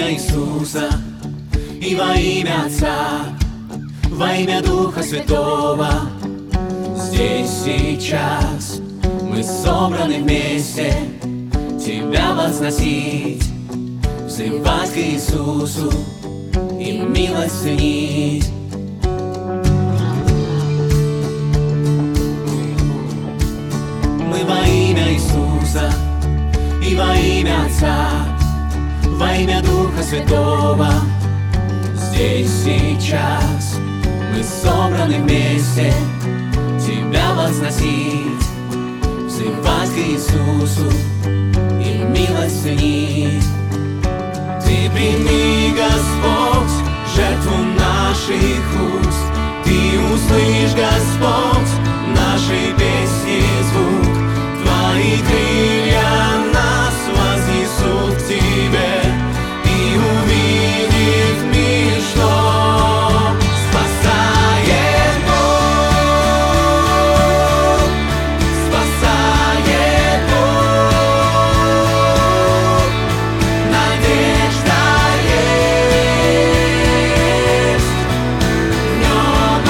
имя Иисуса и во имя Отца, во имя Духа Святого. Здесь сейчас мы собраны вместе Тебя возносить, взывать к Иисусу и милость ценить. Мы во имя Иисуса и во имя Отца, во имя Духа Святого. Здесь сейчас мы собраны вместе Тебя возносить, взывать к Иисусу и милость ценить. Ты прими, Господь, жертву наших уст. Ты услышь, Господь, нашей песни звук. Твои крылья нас вознесут к Тебе, и увидев мир, что спасает Бог, спасает Бог. Надежда есть в Нем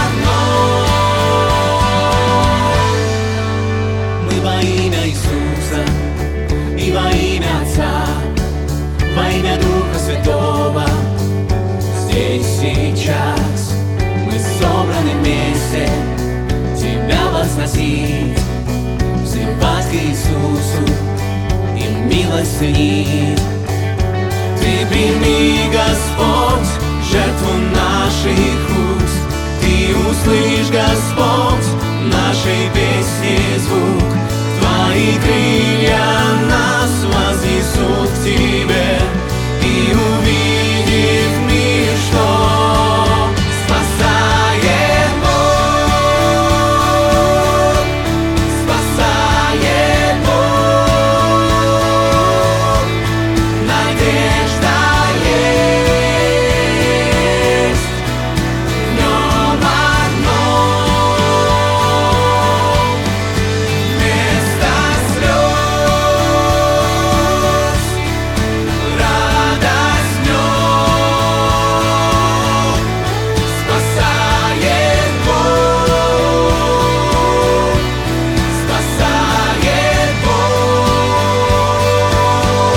одном. Мы во имя Иисуса и во имя Отца, во имя Духа Святого. Здесь сейчас мы собраны вместе Тебя возносить, взывать к Иисусу и милость ценить. Ты прими, Господь, жертву наших уст. Ты услышь, Господь, нашей песни звук. Твои крылья нас вознесут к Тебе, и увидев мир, что спасает Бог, спасает Бог. Надежда есть в Нем одном. Вместо слез радость в Нем. Спасает Бог, спасает Бог.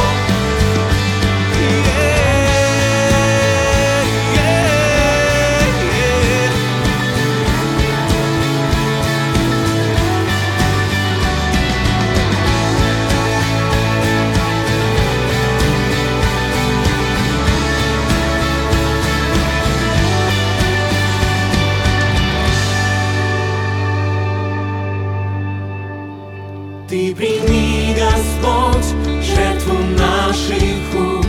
Ты прими, Господь, жертву наших уст.